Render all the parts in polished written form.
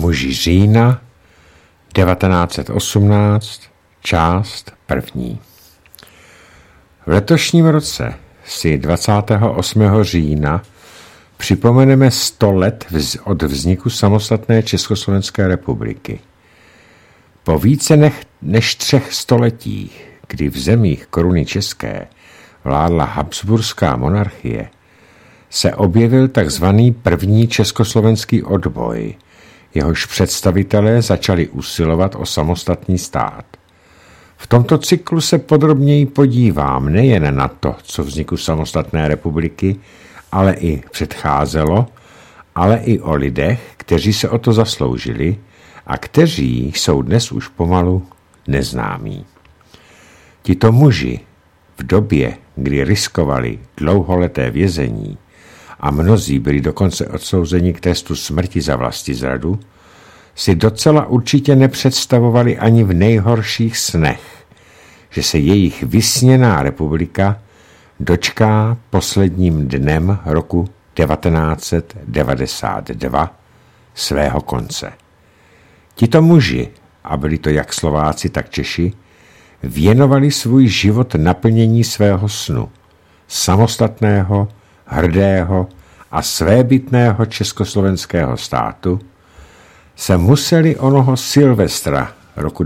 Muži října 1918, část první. V letošním roce si 28. října připomeneme 100 let od vzniku samostatné Československé republiky. Po více než 3 stoletích, kdy v zemích koruny české vládla habsburská monarchie, se objevil takzvaný první československý odboj, jehož představitelé začali usilovat o samostatný stát. V tomto cyklu se podrobněji podívám nejen na to, co vzniku samostatné republiky, ale i předcházelo, ale i o lidech, kteří se o to zasloužili a kteří jsou dnes už pomalu neznámí. Tito muži v době, kdy riskovali dlouholeté vězení a mnozí byli dokonce odsouzeni k trestu smrti za vlastizradu, si docela určitě nepředstavovali ani v nejhorších snech, že se jejich vysněná republika dočká posledním dnem roku 1992 svého konce. Tito muži, a byli to jak Slováci, tak Češi, věnovali svůj život naplnění svého snu, samostatného, hrdého a svébytného československého státu, se museli onoho Silvestra roku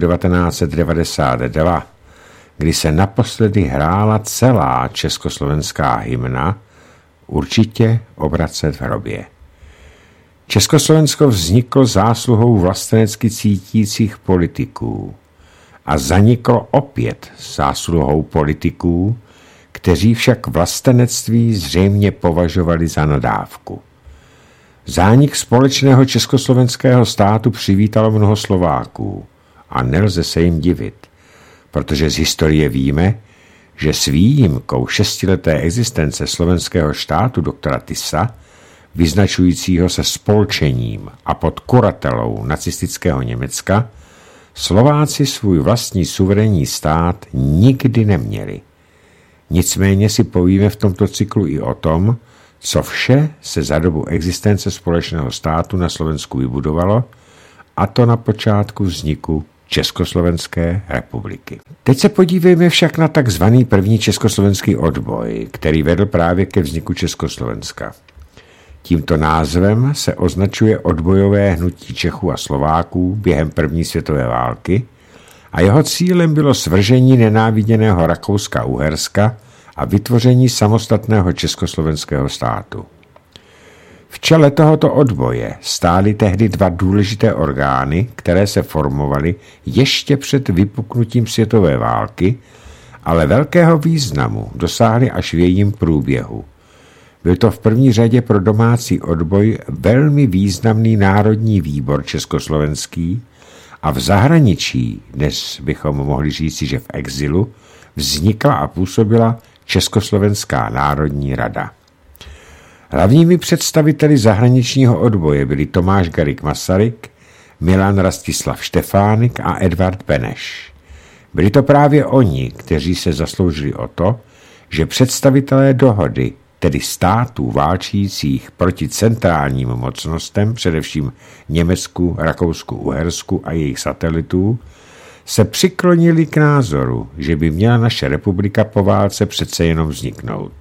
1992, kdy se naposledy hrála celá československá hymna, určitě obracet v hrobě. Československo vzniklo zásluhou vlastenecky cítících politiků a zaniklo opět zásluhou politiků, kteří však vlastenectví zřejmě považovali za nadávku. Zánik společného československého státu přivítalo mnoho Slováků a nelze se jim divit, protože z historie víme, že s výjimkou 6leté existence slovenského štátu doktora Tissa, vyznačujícího se spolčením a pod kuratelou nacistického Německa, Slováci svůj vlastní suverénní stát nikdy neměli. Nicméně si povíme v tomto cyklu i o tom, co vše se za dobu existence společného státu na Slovensku vybudovalo, a to na počátku vzniku Československé republiky. Teď se podívejme však na takzvaný první československý odboj, který vedl právě ke vzniku Československa. Tímto názvem se označuje odbojové hnutí Čechů a Slováků během první světové války a jeho cílem bylo svržení nenáviděného Rakouska-Uherska a vytvoření samostatného československého státu. V čele tohoto odboje stály tehdy 2 důležité orgány, které se formovaly ještě před vypuknutím světové války, ale velkého významu dosáhly až v jejím průběhu. Byl to v první řadě pro domácí odboj velmi významný Národní výbor československý a v zahraničí, dnes bychom mohli říci, že v exilu, vznikla a působila Československá národní rada. Hlavními představiteli zahraničního odboje byli Tomáš Garrigue Masaryk, Milan Rastislav Štefánik a Edvard Beneš. Byli to právě oni, kteří se zasloužili o to, že představitelé dohody, tedy států válčících proti centrálním mocnostem, především Německu, Rakousku, Uhersku a jejich satelitů, se přiklonili k názoru, že by měla naše republika po válce přece jenom vzniknout.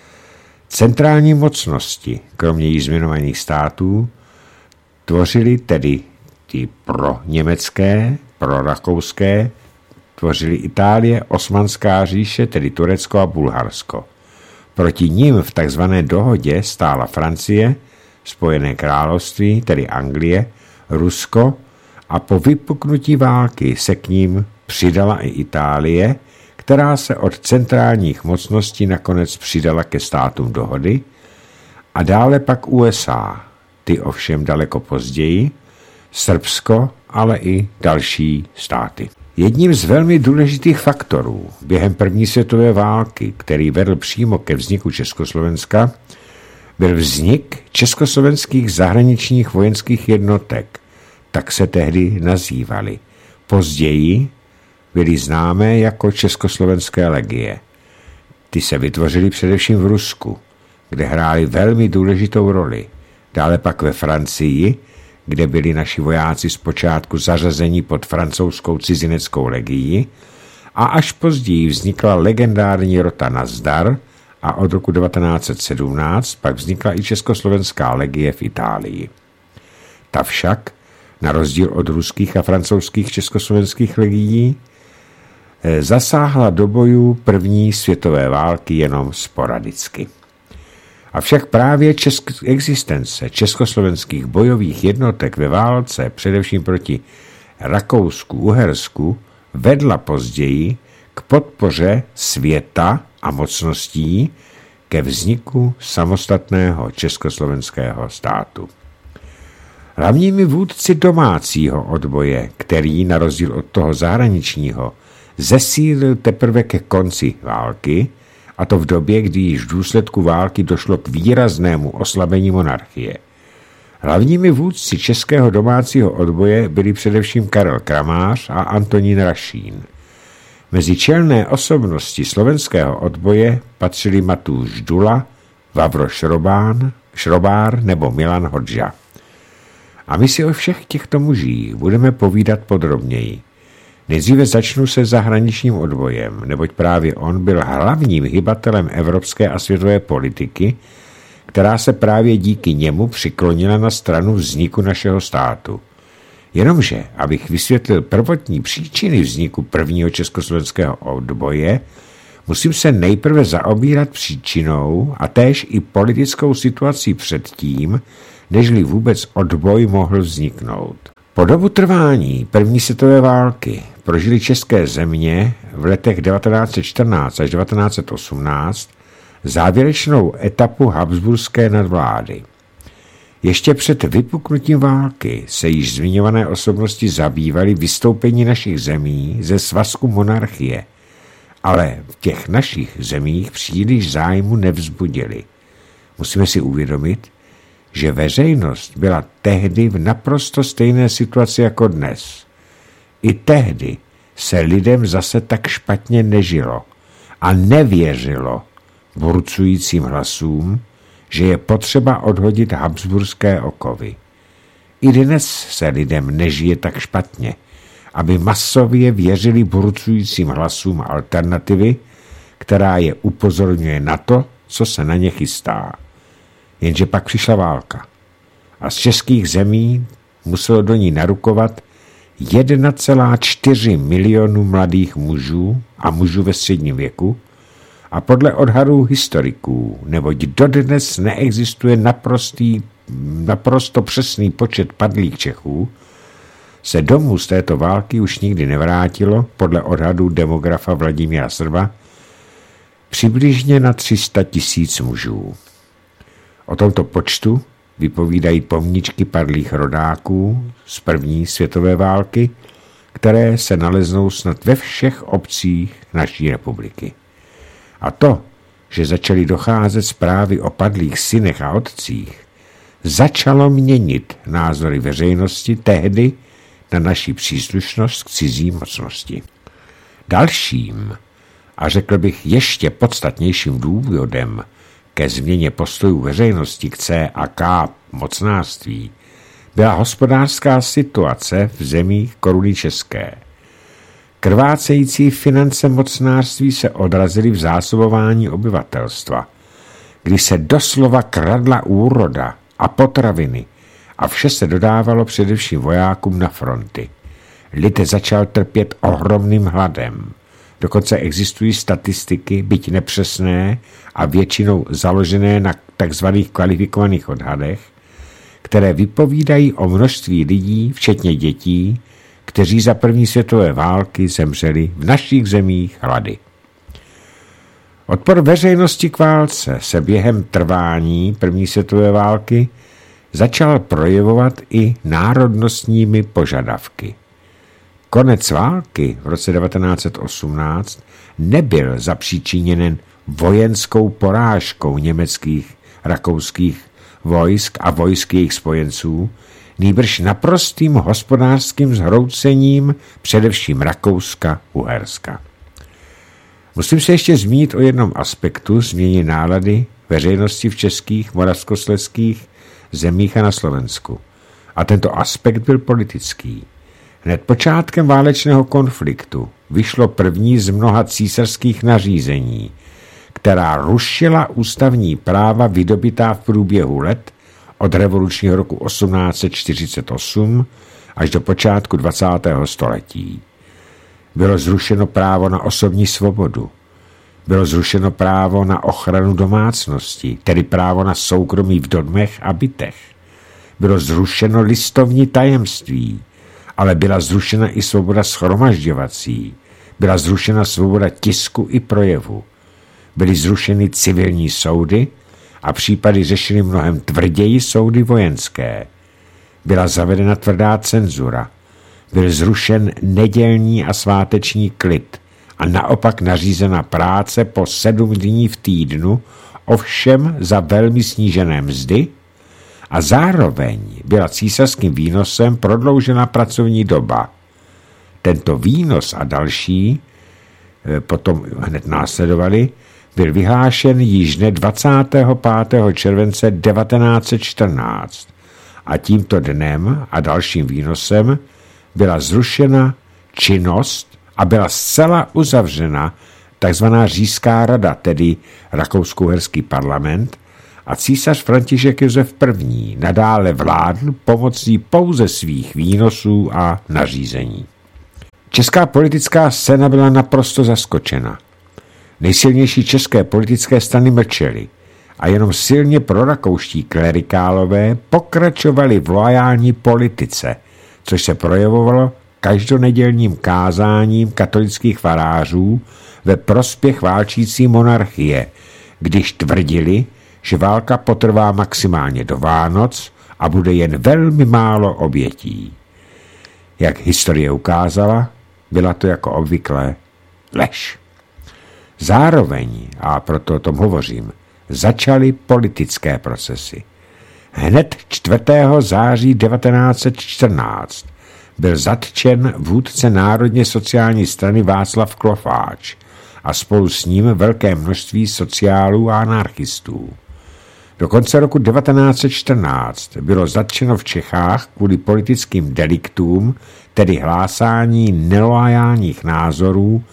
Centrální mocnosti, kromě již zmiňovaných států, tvořili tedy ty proněmecké, prorakouské, tvořili Itálie, Osmanská říše, tedy Turecko a Bulharsko. Proti nim v takzvané dohodě stála Francie, Spojené království, tedy Anglie, Rusko a po vypuknutí války se k ním přidala i Itálie, která se od centrálních mocností nakonec přidala ke státům dohody, a dále pak USA, ty ovšem daleko později, Srbsko, ale i další státy. Jedním z velmi důležitých faktorů během první světové války, který vedl přímo ke vzniku Československa, byl vznik československých zahraničních vojenských jednotek, tak se tehdy nazývaly. Později byly známé jako Československé legie. Ty se vytvořily především v Rusku, kde hrály velmi důležitou roli. Dále pak ve Francii, kde byli naši vojáci zpočátku zařazeni pod francouzskou cizineckou legii a až později vznikla legendární rota Nazdar a od roku 1917 pak vznikla i československá legie v Itálii. Ta však, na rozdíl od ruských a francouzských československých legií, zasáhla do bojů první světové války jenom sporadicky. Avšak právě existence československých bojových jednotek ve válce, především proti Rakousku, Uhersku, vedla později k podpoře světa a mocností ke vzniku samostatného československého státu. Hlavními vůdci domácího odboje, který na rozdíl od toho zahraničního zesílil teprve ke konci války, a to v době, kdy již v důsledku války došlo k výraznému oslabení monarchie. Hlavními vůdci českého domácího odboje byli především Karel Kramář a Antonín Rašín. Mezi čelné osobnosti slovenského odboje patřili Matúš Dula, Vavro Šrobár nebo Milan Hodža. A my si o všech těchto mužích budeme povídat podrobněji. Nejdříve začnu se zahraničním odbojem, neboť právě on byl hlavním hybatelem evropské a světové politiky, která se právě díky němu přiklonila na stranu vzniku našeho státu. Jenomže, abych vysvětlil prvotní příčiny vzniku prvního československého odboje, musím se nejprve zaobírat příčinou a též i politickou situací předtím, nežli vůbec odboj mohl vzniknout. Po dobu trvání první světové války prožili české země v letech 1914 až 1918 závěrečnou etapu habsburské nadvlády. Ještě před vypuknutím války se již zmiňované osobnosti zabývaly vystoupení našich zemí ze svazku monarchie, ale v těch našich zemích příliš zájmu nevzbudili. Musíme si uvědomit, že veřejnost byla tehdy v naprosto stejné situaci jako dnes. I tehdy se lidem zase tak špatně nežilo a nevěřilo burcujícím hlasům, že je potřeba odhodit habsburské okovy. I dnes se lidem nežije tak špatně, aby masově věřili burcujícím hlasům alternativy, která je upozorňuje na to, co se na ně chystá. Jenže pak přišla válka a z českých zemí muselo do ní narukovat 1,4 milionu mladých mužů a mužů ve středním věku a podle odhadů historiků, neboť dodnes neexistuje naprosto přesný počet padlých Čechů, se domů z této války už nikdy nevrátilo, podle odhadů demografa Vladimíra Srba, přibližně na 300 000 mužů. O tomto počtu vypovídají pomníčky padlých rodáků z první světové války, které se naleznou snad ve všech obcích naší republiky. A to, že začaly docházet zprávy o padlých synech a otcích, začalo měnit názory veřejnosti tehdy na naši příslušnost k cizí mocnosti. Dalším, a řekl bych ještě podstatnějším důvodem ke změně postojů veřejnosti k C a K mocnářství byla hospodářská situace v zemích koruny české. Krvácející finance mocnářství se odrazily v zásobování obyvatelstva, kdy se doslova kradla úroda a potraviny a vše se dodávalo především vojákům na fronty. Lid začal trpět ohromným hladem. Dokonce existují statistiky, byť nepřesné a většinou založené na tzv. Kvalifikovaných odhadech, které vypovídají o množství lidí, včetně dětí, kteří za první světové války zemřeli v našich zemích hlady. Odpor veřejnosti k válce se během trvání první světové války začal projevovat i národnostními požadavky. Konec války v roce 1918 nebyl zapříčiněn vojenskou porážkou německých, rakouských vojsk a vojsk jejich spojenců, nýbrž naprostým hospodářským zhroucením především Rakouska-Uherska. Musím se ještě zmínit o jednom aspektu změny nálady veřejnosti v českých, moravskoslezských zemích a na Slovensku. A tento aspekt byl politický. Hned počátkem válečného konfliktu vyšlo první z mnoha císařských nařízení, která rušila ústavní práva vydobytá v průběhu let od revolučního roku 1848 až do počátku 20. století. Bylo zrušeno právo na osobní svobodu. Bylo zrušeno právo na ochranu domácnosti, tedy právo na soukromí v domech a bytech. Bylo zrušeno listovní tajemství, ale byla zrušena i svoboda shromažďovací. Byla zrušena svoboda tisku i projevu. Byly zrušeny civilní soudy a případy řešily mnohem tvrději soudy vojenské. Byla zavedena tvrdá cenzura. Byl zrušen nedělní a sváteční klid a naopak nařízena práce po 7 dní v týdnu, ovšem za velmi snížené mzdy, a zároveň byla císařským výnosem prodloužena pracovní doba. Tento výnos a další potom hned následovali, byl vyhlášen již dne 25. července 1914 a tímto dnem a dalším výnosem byla zrušena činnost a byla zcela uzavřena tzv. Říšská rada, tedy rakousko-uherský parlament, a císař František Josef I. nadále vládl pomocí pouze svých výnosů a nařízení. Česká politická scéna byla naprosto zaskočena. Nejsilnější české politické strany mlčely a jenom silně prorakouští klerikálové pokračovali v loajální politice, což se projevovalo každonedělním kázáním katolických farářů ve prospěch válčící monarchie, když tvrdili, že válka potrvá maximálně do Vánoc a bude jen velmi málo obětí. Jak historie ukázala, byla to jako obvykle lež. Zároveň, a proto o tom hovořím, začaly politické procesy. Hned 4. září 1914 byl zatčen vůdce Národně sociální strany Václav Klofáč a spolu s ním velké množství sociálů a anarchistů. Do konce roku 1914 bylo zatčeno v Čechách kvůli politickým deliktům, tedy hlásání neloajálních názorů,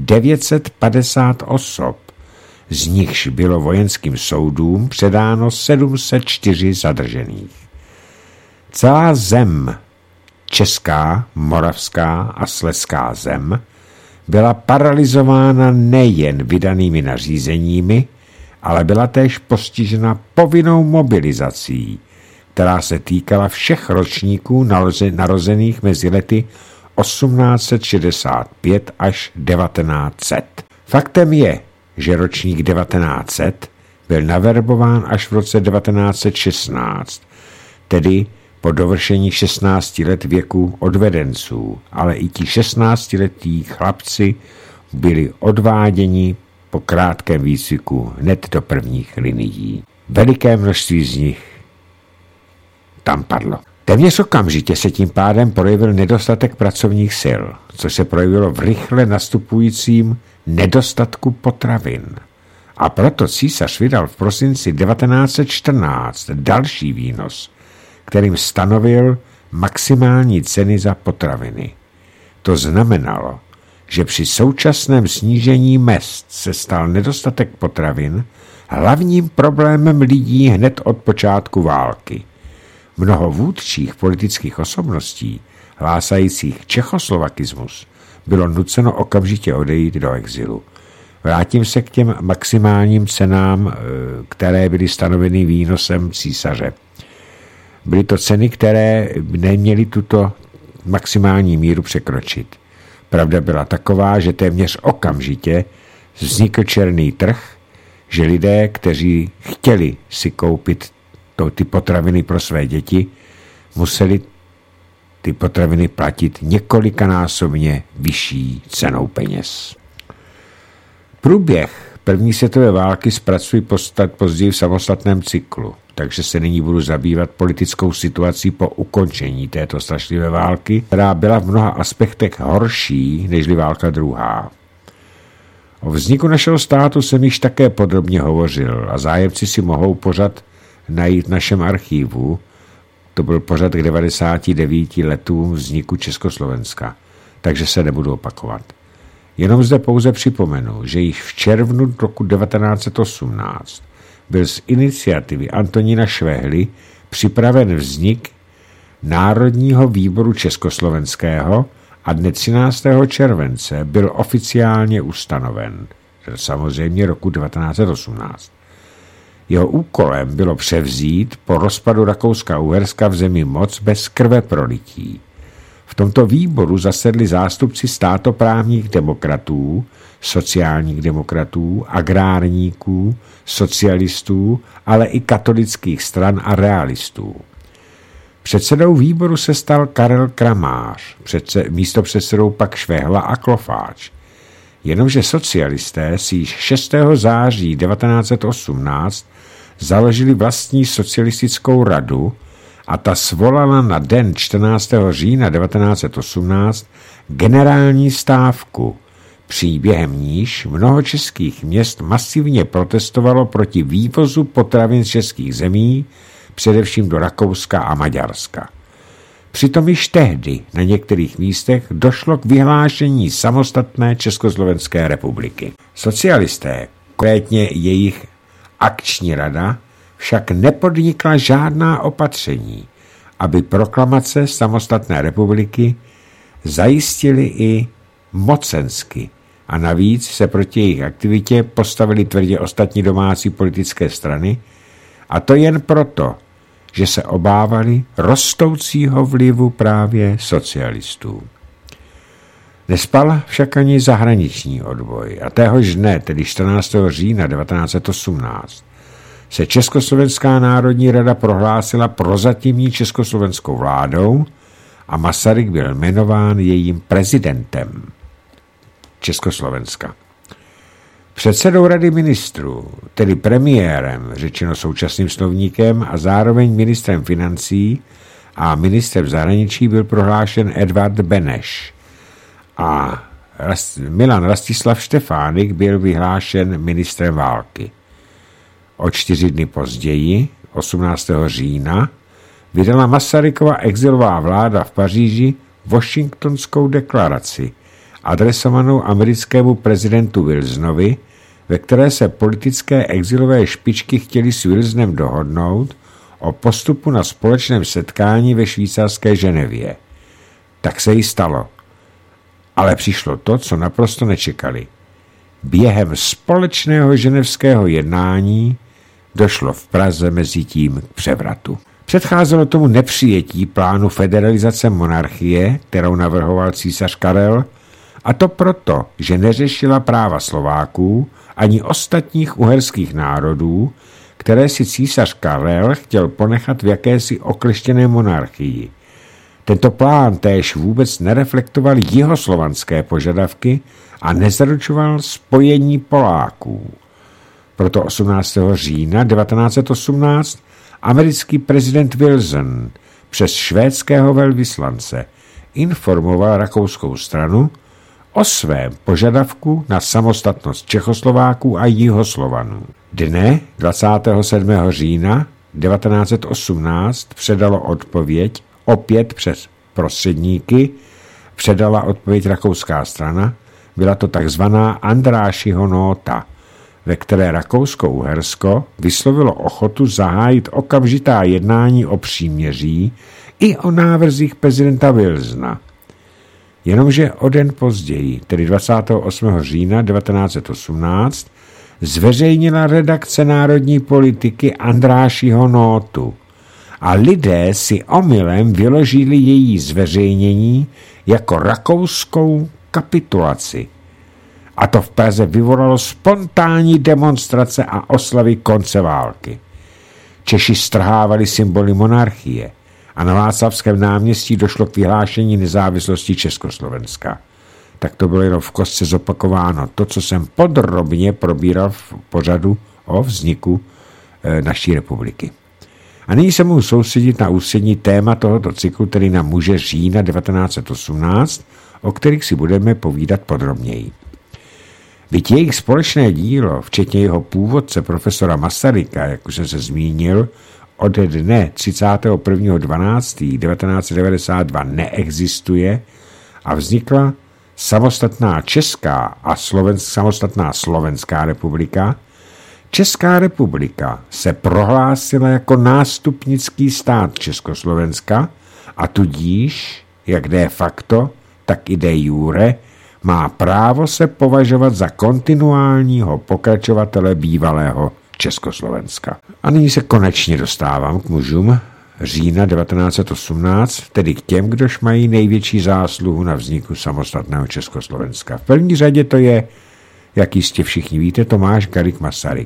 950 osob, z nichž bylo vojenským soudům předáno 704 zadržených. Celá zem, česká, moravská a slezská zem, byla paralyzována nejen vydanými nařízeními, ale byla též postižena povinnou mobilizací, která se týkala všech ročníků narozených mezi lety 1865 až 1900. Faktem je, že ročník 1900 byl naverbován až v roce 1916, tedy po dovršení 16 let věku odvedenců, ale i ti 16letí chlapci byli odváděni po krátkém výcviku hned do prvních linií. Veliké množství z nich tam padlo. Téměř okamžitě se tím pádem projevil nedostatek pracovních sil, což se projevilo v rychle nastupujícím nedostatku potravin. A proto císař vydal v prosinci 1914 další výnos, kterým stanovil maximální ceny za potraviny. To znamenalo, že při současném snížení mezd se stal nedostatek potravin hlavním problémem lidí hned od počátku války. Mnoho vůdčích politických osobností, hlásajících čechoslovakismus, bylo nuceno okamžitě odejít do exilu. Vrátím se k těm maximálním cenám, které byly stanoveny výnosem císaře. Byly to ceny, které neměly tuto maximální míru překročit. Pravda byla taková, že téměř okamžitě vznikl černý trh, že lidé, kteří chtěli si koupit ty potraviny pro své děti, museli ty potraviny platit několikanásobně vyšší cenou peněz. Průběh první světové války zpracuji později v samostatném cyklu, takže se nyní budu zabývat politickou situací po ukončení této strašlivé války, která byla v mnoha aspektech horší nežli válka druhá. O vzniku našeho státu jsem již také podrobně hovořil a zájemci si mohou pořad najít v našem archivu To byl pořad k 99 letům vzniku Československa, takže se nebudu opakovat. Jenom zde pouze připomenu, že již v červnu roku 1918 byl z iniciativy Antonína Švehly připraven vznik Národního výboru československého a dne 13. července byl oficiálně ustanoven, samozřejmě roku 1918. Jeho úkolem bylo převzít po rozpadu Rakouska-Uherska v zemi moc bez krve prolití. V tomto výboru zasedli zástupci státoprávních demokratů, sociálních demokratů, agrárníků, socialistů, ale i katolických stran a realistů. Předsedou výboru se stal Karel Kramář, místopředsedou pak Švehla a Klofáč. Jenomže socialisté si již 6. září 1918 založili vlastní socialistickou radu a ta svolala na den 14. října 1918 generální stávku, během níž mnoho českých měst masivně protestovalo proti vývozu potravin z českých zemí, především do Rakouska a Maďarska. Přitom již tehdy na některých místech došlo k vyhlášení samostatné Československé republiky. Socialisté, konkrétně jejich akční rada, však nepodnikla žádná opatření, aby proklamace samostatné republiky zajistily i mocensky a navíc se proti jejich aktivitě postavili tvrdě ostatní domácí politické strany, a to jen proto, že se obávali rostoucího vlivu právě socialistů. Nespal však ani zahraniční odboj a téhož dne, tedy 14. října 1918, se Československá národní rada prohlásila prozatímní československou vládou a Masaryk byl jmenován jejím prezidentem Československa. Předsedou rady ministrů, tedy premiérem, řečeno současným slovníkem, a zároveň ministrem financí a ministrem zahraničí byl prohlášen Edvard Beneš a Milan Rastislav Štefánik byl vyhlášen ministrem války. O 4 dny později, 18. října, vydala Masarykova exilová vláda v Paříži Washingtonskou deklaraci, adresovanou americkému prezidentu Wilsonovi, ve které se politické exilové špičky chtěly s Wilsonem dohodnout o postupu na společném setkání ve švýcarské Ženevě. Tak se jí stalo. Ale přišlo to, co naprosto nečekali. Během společného ženevského jednání došlo v Praze mezi tím k převratu. Předcházelo tomu nepřijetí plánu federalizace monarchie, kterou navrhoval císař Karel, a to proto, že neřešila práva Slováků ani ostatních uherských národů, které si císař Karel chtěl ponechat v jakési okleštěné monarchii. Tento plán též vůbec nereflektoval jihoslovanské požadavky a nezaručoval spojení Poláků. Proto 18. října 1918 americký prezident Wilson přes švédského velvyslance informoval rakouskou stranu o svém požadavku na samostatnost Čechoslováků a Jihoslovanů. Dne 27. října 1918 předalo odpověď, opět přes prostředníky, předala odpověď rakouská strana, byla to takzvaná Andrášiho nóta, ve které Rakousko-Uhersko vyslovilo ochotu zahájit okamžitá jednání o příměří i o návrzích prezidenta Wilsona. Jenomže o den později, tedy 28. října 1918, zveřejnila redakce národní politiky Andrášiho nótu a lidé si omylem vyložili její zveřejnění jako rakouskou kapitulaci. A to v Praze vyvolalo spontánní demonstrace a oslavy konce války. Češi strhávali symboly monarchie a na Václavském náměstí došlo k vyhlášení nezávislosti Československa. Tak to bylo jenom v kostce zopakováno to, co jsem podrobně probíral v pořadu o vzniku naší republiky. A nyní se mohu soustředit na ústřední téma tohoto cyklu, tedy na muže října 1918, o kterých si budeme povídat podrobněji. Byť jejich společné dílo, včetně jeho původce profesora Masaryka, jak už jsem se zmínil, od dne 31.12.1992 neexistuje a vznikla samostatná Česká a samostatná Slovenská republika, Česká republika se prohlásila jako nástupnický stát Československa a tudíž, jak de facto, tak i de jure, má právo se považovat za kontinuálního pokračovatele bývalého Československa. A nyní se konečně dostávám k mužům října 1918, tedy k těm, kdož mají největší zásluhu na vzniku samostatného Československa. V první řadě to je, jak jistě všichni víte, Tomáš Garrigue Masaryk.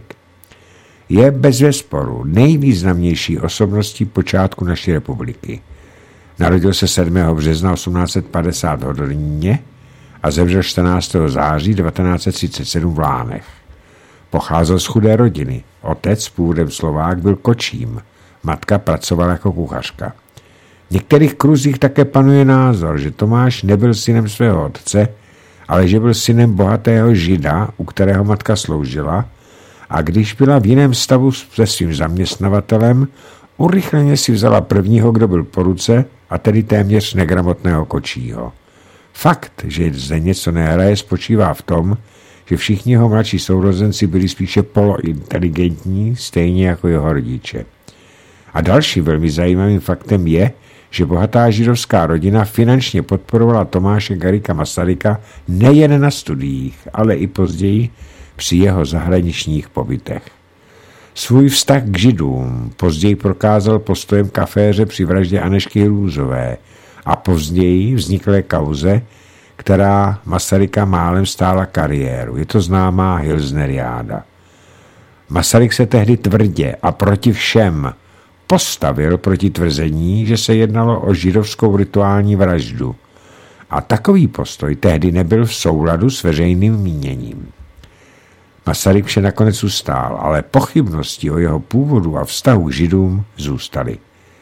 Je bez sporu nejvýznamnější osobností počátku naší republiky. Narodil se 7. března 1850 v Hodoníně a zemřel 14. září 1937 v Lánech. Pocházel z chudé rodiny. Otec, původem Slovák, byl kočím. Matka pracovala jako kuchařka. V některých kruzích také panuje názor, že Tomáš nebyl synem svého otce, ale že byl synem bohatého Žida, u kterého matka sloužila, a když byla v jiném stavu se svým zaměstnavatelem, urychleně si vzala prvního, kdo byl po ruce, a tedy téměř negramotného kočího. Fakt, že zde něco nehraje, spočívá v tom, že všichni jeho mladší sourozenci byli spíše polointeligentní, stejně jako jeho rodiče. A dalším velmi zajímavým faktem je, že bohatá židovská rodina finančně podporovala Tomáše Garrigua Masaryka nejen na studiích, ale i později při jeho zahraničních pobytech. Svůj vztah k Židům později prokázal postojem kaféře při vraždě Anežky Hrůzové a později vzniklé kauze, která Masaryka málem stála kariéru. Je to známá Hilsneriáda. Masaryk se tehdy tvrdě a proti všem postavil proti tvrzení, že se jednalo o židovskou rituální vraždu. A takový postoj tehdy nebyl v souladu s veřejným míněním. Masaryk vše nakonec ustál, ale pochybnosti o jeho původu a vztahu k Židům zůstaly.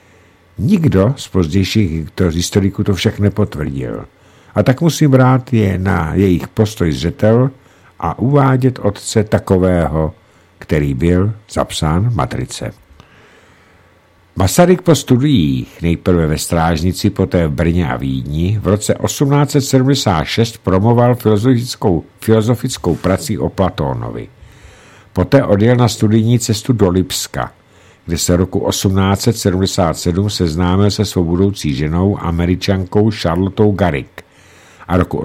Nikdo z pozdějších historiků to však nepotvrdil. A tak musím brát je na jejich postoj zřetel a uvádět otce takového, který byl zapsán v matrice. Masaryk po studiích, nejprve ve Strážnici, poté v Brně a Vídni, v roce 1876 promoval filozofickou prací o Platónovi. Poté odjel na studijní cestu do Lipska, kde se roku 1877 seznámil se svou budoucí ženou, Američankou Charlottou Garrigue, a roku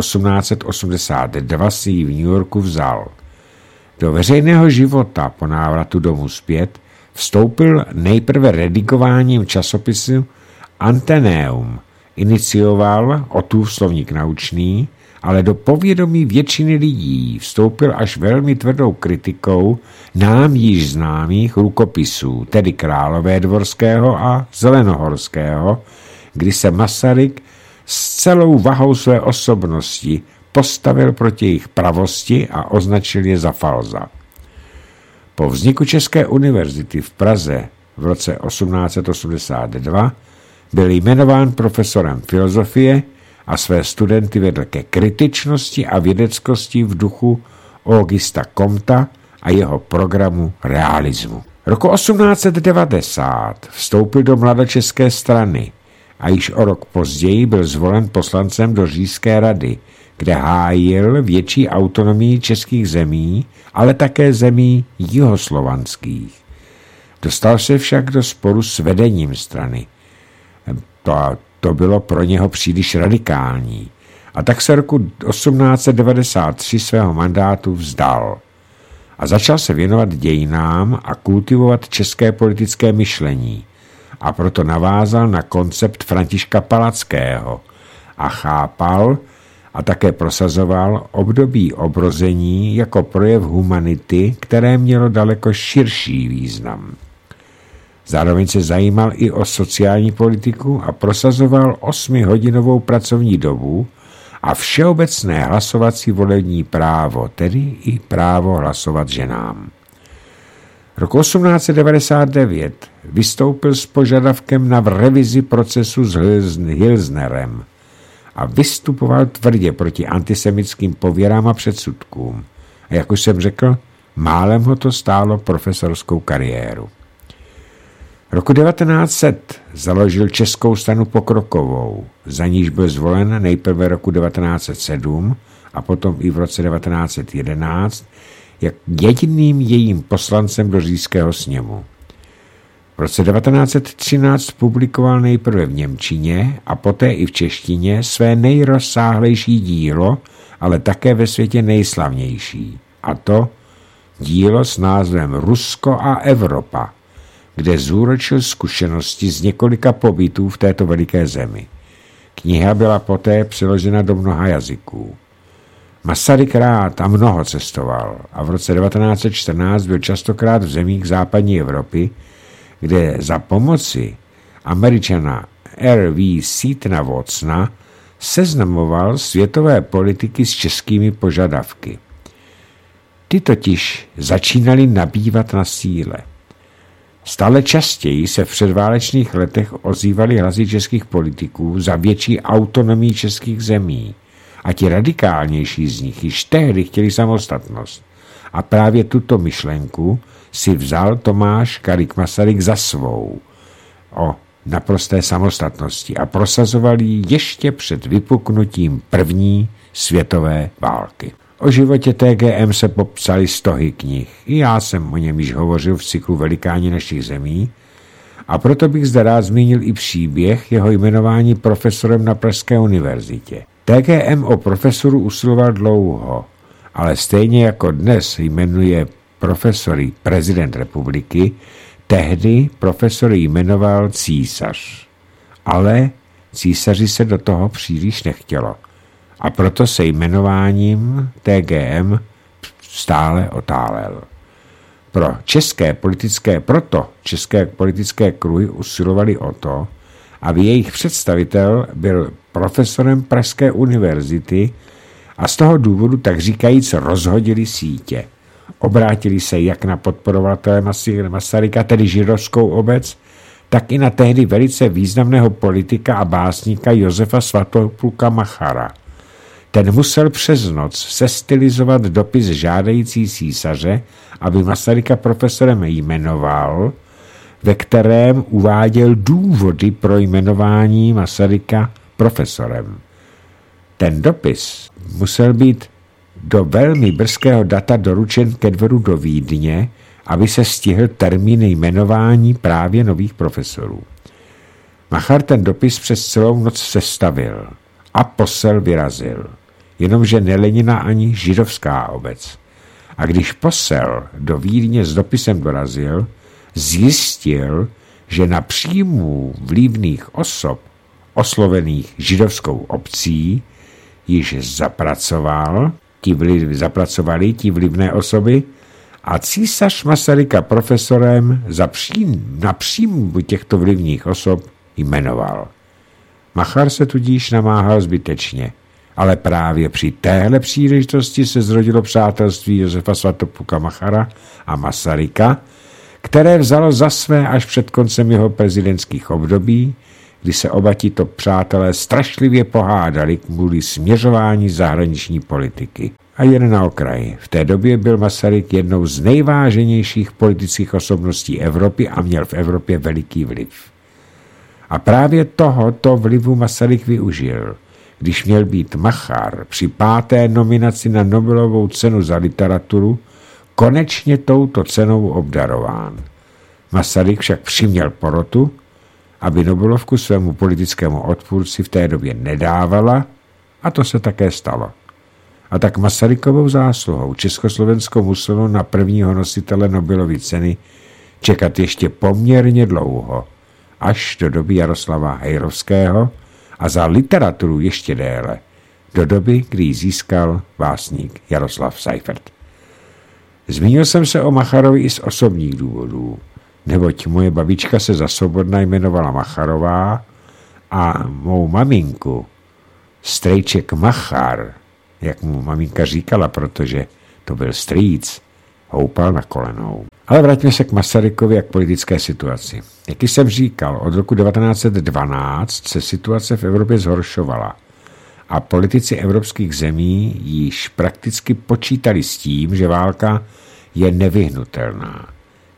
1882 si ji v New Yorku vzal. Do veřejného života po návratu domů zpět vstoupil nejprve redigováním časopisu Anteneum. Inicioval Ottův slovník naučný, ale do povědomí většiny lidí vstoupil až velmi tvrdou kritikou nám již známých rukopisů, tedy Královédvorského a Zelenohorského, kdy se Masaryk s celou vahou své osobnosti postavil proti jejich pravosti a označil je za falza. Po vzniku České univerzity v Praze v roce 1882 byl jmenován profesorem filozofie a své studenty vedl ke kritičnosti a vědeckosti v duchu Augusta Comta a jeho programu realismu. Roku 1890 vstoupil do Mladočeské strany a již o rok později byl zvolen poslancem do Říšské rady, kde hájil větší autonomii českých zemí, ale také zemí jihoslovanských. Dostal se však do sporu s vedením strany. To bylo pro něho příliš radikální. A tak se roku 1893 svého mandátu vzdal. A začal se věnovat dějinám a kultivovat české politické myšlení. A proto navázal na koncept Františka Palackého a chápal a také prosazoval období obrození jako projev humanity, které mělo daleko širší význam. Zároveň se zajímal i o sociální politiku a prosazoval 8hodinovou pracovní dobu a všeobecné hlasovací volební právo, tedy i právo hlasovat ženám. Roku 1899 vystoupil s požadavkem na revizi procesu s Hilsnerem a vystupoval tvrdě proti antisemickým pověrám a předsudkům. A jak už jsem řekl, málem ho to stálo profesorskou kariéru. Roku 1900 založil Českou stranu pokrokovou, za níž byl zvolen nejprve roku 1907 a potom i v roce 1911 jak jediným jejím poslancem do Říšského sněmu. V roce 1913 publikoval nejprve v němčině a poté i v češtině své nejrozsáhlejší dílo, ale také ve světě nejslavnější, a to dílo s názvem Rusko a Evropa, kde zúročil zkušenosti z několika pobytů v této veliké zemi. Kniha byla poté přeložena do mnoha jazyků. Masaryk rád a mnoho cestoval a v roce 1914 byl častokrát v zemích západní Evropy, kde za pomoci Američana R.V. Seatona Watsona seznamoval světové politiky s českými požadavky. Ty totiž začínaly nabývat na síle. Stále častěji se v předválečných letech ozývaly hlasy českých politiků za větší autonomii českých zemí a ti radikálnější z nich již tehdy chtěli samostatnost. A právě tuto myšlenku si vzal Tomáš Garrigue Masaryk za svou o naprosté samostatnosti a prosazoval ji ještě před vypuknutím první světové války. O životě TGM se popsaly stohy knih. I já jsem o něm již hovořil v cyklu Velikáni našich zemí a proto bych zde rád zmínil i příběh jeho jmenování profesorem na Pražské univerzitě. TGM o profesoru usiloval dlouho, ale stejně jako dnes jmenuje profesory prezident republiky, tehdy profesory jmenoval císař. Ale císaři se do toho příliš nechtělo. A proto se jmenováním TGM stále otálel. Proto české politické kruhy usilovali o to, aby jejich představitel byl profesorem Pražské univerzity a z toho důvodu tak říkajíc rozhodili sítě. Obrátili se jak na podporovatele Masaryka, tedy židovskou obec, tak i na tehdy velice významného politika a básníka Josefa Svatopluka Machara. Ten musel přes noc sestylizovat dopis žádající císaře, aby Masaryka profesorem jmenoval, ve kterém uváděl důvody pro jmenování Masaryka profesorem. Ten dopis musel být do velmi brzkého data doručen ke dvoru do Vídně, aby se stihl termín jmenování právě nových profesorů. Machar ten dopis přes celou noc sestavil a posel vyrazil, jenomže nelenina ani židovská obec. A když posel do Vídně s dopisem dorazil, zjistil, že na příjmu vlivných osob oslovených židovskou obcí již zapracovali ti vlivné osoby a císař Masaryka profesorem na příjmu těchto vlivných osob jmenoval. Machar se tudíž namáhal zbytečně, ale právě při téhle příležitosti se zrodilo přátelství Josefa Svatopluka Machara a Masaryka, které vzalo za své až před koncem jeho prezidentských období, kdy se oba tito přátelé strašlivě pohádali kvůli směřování zahraniční politiky. A jen na okraji. V té době byl Masaryk jednou z nejváženějších politických osobností Evropy a měl v Evropě veliký vliv. A právě tohoto vlivu Masaryk využil, když měl být Machar při 5. nominaci na Nobelovou cenu za literaturu konečně touto cenou obdarován. Masaryk však přiměl porotu, aby Nobelovku svému politickému odpůrci v té době nedávala, a to se také stalo. A tak Masarykovou zásluhou Československo muselo na prvního nositele Nobelovy ceny čekat ještě poměrně dlouho, až do doby Jaroslava Hejrovského a za literaturu ještě déle, do doby, kdy ji získal básník Jaroslav Seifert. Zmínil jsem se o Macharovi i z osobních důvodů, neboť moje babička se za svobodna jmenovala Macharová a mou maminku strejček Machar, jak mu maminka říkala, protože to byl strýc, houpal na kolenou. Ale vraťme se k Masarykovi a k politické situaci. Jak jsem říkal, od roku 1912 se situace v Evropě zhoršovala a politici evropských zemí již prakticky počítali s tím, že válka je nevyhnutelná.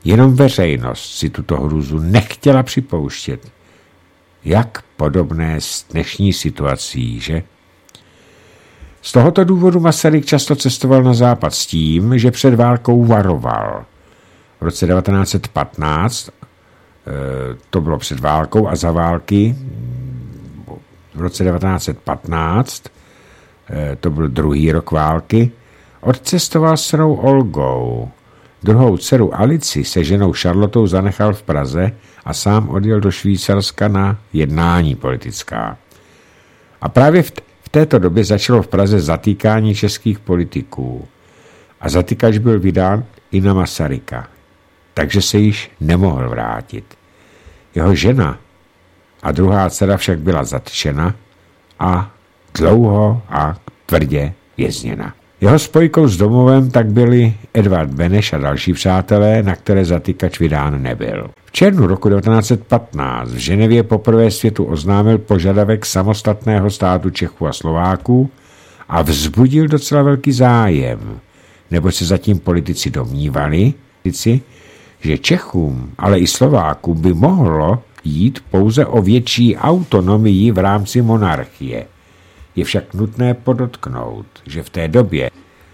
Jenom veřejnost si tuto hrůzu nechtěla připouštět. Jak podobné s dnešní situací, že? Z tohoto důvodu Masaryk často cestoval na západ s tím, že před válkou varoval. V roce 1915, to bylo před válkou a za války, v roce 1915, to byl druhý rok války, odcestoval s dcerou Olgou. Druhou dceru Alici se ženou Charlotou zanechal v Praze a sám odjel do Švýcarska na jednání politická. A právě v této době začalo v Praze zatýkání českých politiků. A zatýkač byl vydán i na Masaryka, takže se již nemohl vrátit. Jeho žena a druhá dcera však byla zatčena a dlouho a tvrdě vězněna. Jeho spojkou s domovem tak byli Edvard Beneš a další přátelé, na které zatýkač vydán nebyl. V červnu roku 1915 v Ženevě poprvé světu oznámil požadavek samostatného státu Čechů a Slováků a vzbudil docela velký zájem, neboť se zatím politici domnívali, že Čechům, ale i Slovákům by mohlo jít pouze o větší autonomii v rámci monarchie. Je však nutné podotknout, že v té době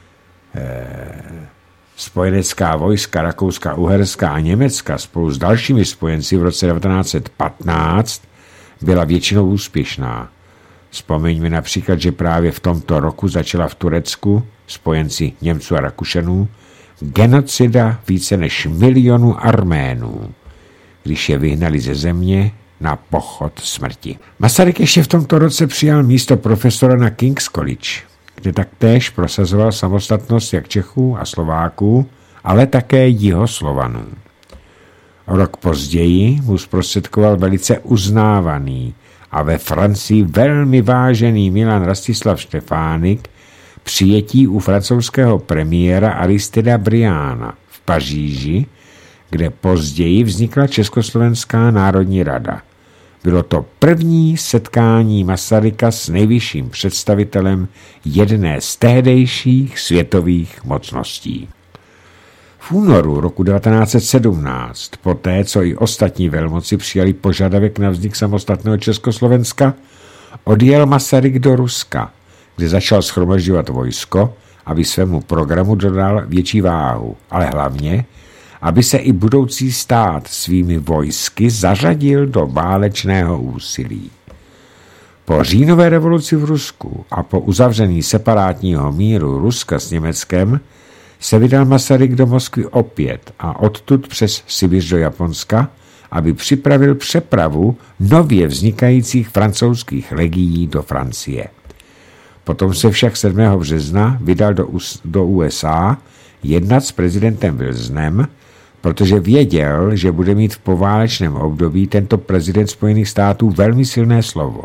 spojenecká vojska Rakouska, Uherska a Německa spolu s dalšími spojenci v roce 1915 byla většinou úspěšná. Vzpomeňme například, že právě v tomto roku začala v Turecku spojenci Němců a Rakušanů genocida více než 1 milionu Arménů, když je vyhnali ze země na pochod smrti. Masaryk ještě v tomto roce přijal místo profesora na King's College, kde taktéž prosazoval samostatnost jak Čechů a Slováků, ale také Jihoslovanů. O rok později mu zprostředkoval velice uznávaný a ve Francii velmi vážený Milan Rastislav Štefánik přijetí u francouzského premiéra Aristida Briana v Paříži, kde později vznikla Československá národní rada. Bylo to první setkání Masaryka s nejvyšším představitelem jedné z tehdejších světových mocností. V únoru roku 1917, poté co i ostatní velmoci přijali požadavek na vznik samostatného Československa, odjel Masaryk do Ruska, kde začal shromažďovat vojsko, aby svému programu dodal větší váhu, ale hlavně, aby se i budoucí stát svými vojsky zařadil do válečného úsilí. Po říjnové revoluci v Rusku a po uzavření separátního míru Ruska s Německem se vydal Masaryk do Moskvy opět a odtud přes Sibiř do Japonska, aby připravil přepravu nově vznikajících francouzských legií do Francie. Potom se však 7. března vydal do USA jednat s prezidentem Wilsonem, protože věděl, že bude mít v poválečném období tento prezident Spojených států velmi silné slovo.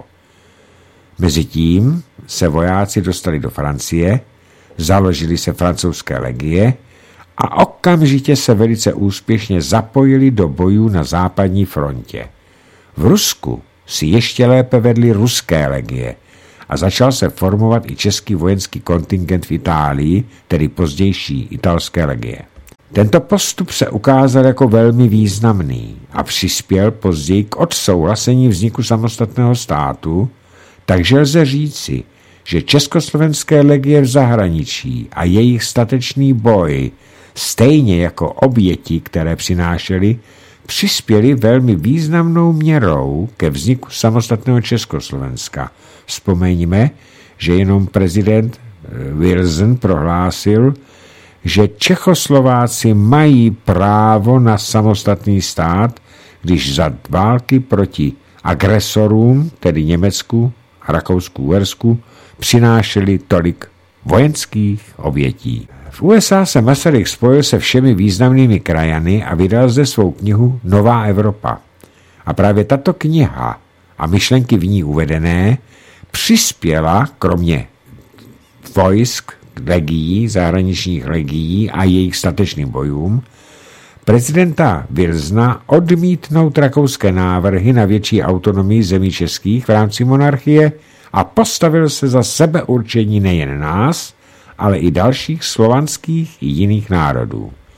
Mezitím se vojáci dostali do Francie, založili se francouzské legie a okamžitě se velice úspěšně zapojili do bojů na západní frontě. V Rusku si ještě lépe vedly ruské legie a začal se formovat i český vojenský kontingent v Itálii, tedy pozdější italské legie. Tento postup se ukázal jako velmi významný a přispěl později k odsouhlasení vzniku samostatného státu, takže lze říci, že československé legie v zahraničí a jejich statečný boj, stejně jako oběti, které přinášeli, přispěli velmi významnou měrou ke vzniku samostatného Československa. Vzpomeňme, že jenom prezident Wilson prohlásil, že Čechoslováci mají právo na samostatný stát, když za války proti agresorům, tedy Německu a Rakousku-Uhersku, přinášeli tolik vojenských obětí. V USA se Masaryk spojil se všemi významnými krajany a vydal zde svou knihu Nová Evropa. A právě tato kniha a myšlenky v ní uvedené přispěla, kromě vojsk, legií, zahraničních legií a jejich statečným bojům, prezidenta Wilsona odmítnout rakouské návrhy na větší autonomii zemí českých v rámci monarchie a postavil se za sebeurčení nejen nás, ale i dalších slovanských i jiných národů.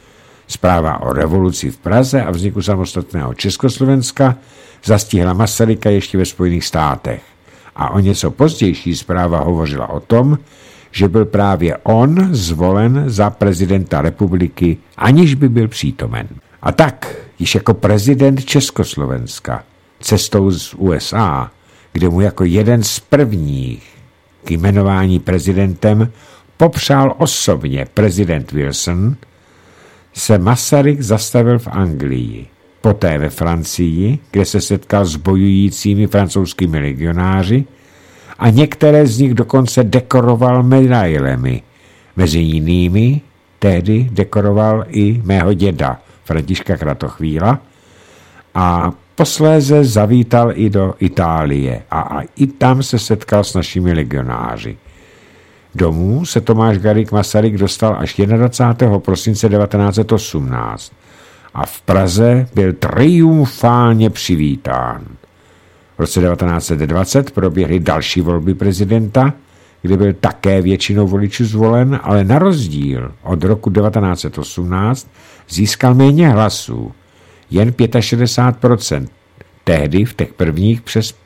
Zpráva o revoluci v Praze a vzniku samostatného Československa zastihla Masaryka ještě ve Spojených státech. A o něco pozdější zpráva hovořila o tom, že byl právě on zvolen za prezidenta republiky, aniž by byl přítomen. A tak, již jako prezident Československa, cestou z USA, kde mu jako jeden z prvních k jmenování prezidentem popřál osobně prezident Wilson, se Masaryk zastavil v Anglii, poté ve Francii, kde se setkal s bojujícími francouzskými legionáři a některé z nich dokonce dekoroval medailemi. Mezi jinými tehdy dekoroval i mého děda Františka Kratochvíla a posléze zavítal i do Itálie a i tam se setkal s našimi legionáři. Domů se Tomáš Garrigue Masaryk dostal až 21. prosince 1918 a v Praze byl triumfálně přivítán. V roce 1920 proběhly další volby prezidenta, kde byl také většinou voličů zvolen, ale na rozdíl od roku 1918 získal méně hlasů, jen 65%, tehdy v těch prvních přes